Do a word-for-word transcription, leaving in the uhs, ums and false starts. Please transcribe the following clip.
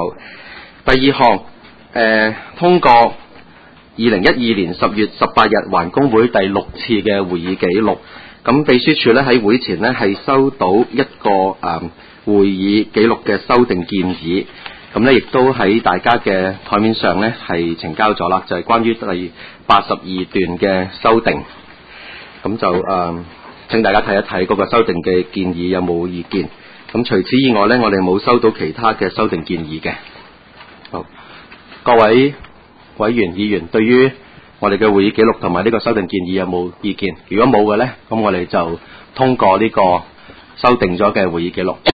好。第二項，誒、呃、通過二零一二年十月十八日環工會第六次嘅會議記錄。咁秘書處咧喺會前咧係收到一個誒、呃、會議記錄嘅修訂建議。咁咧亦都喺大家嘅台面上咧係呈交咗啦，就係、是、關於第八十二段嘅修訂。咁就誒、呃，請大家睇一睇嗰個修訂嘅建議有冇意見。咁除此以外咧，我哋冇收到其他嘅修訂建議嘅。好，各位委員議員，對於我哋嘅會議記錄同埋呢個修訂建議有冇意見？如果冇嘅咧，咁我哋就通過呢個修訂咗嘅會議記錄。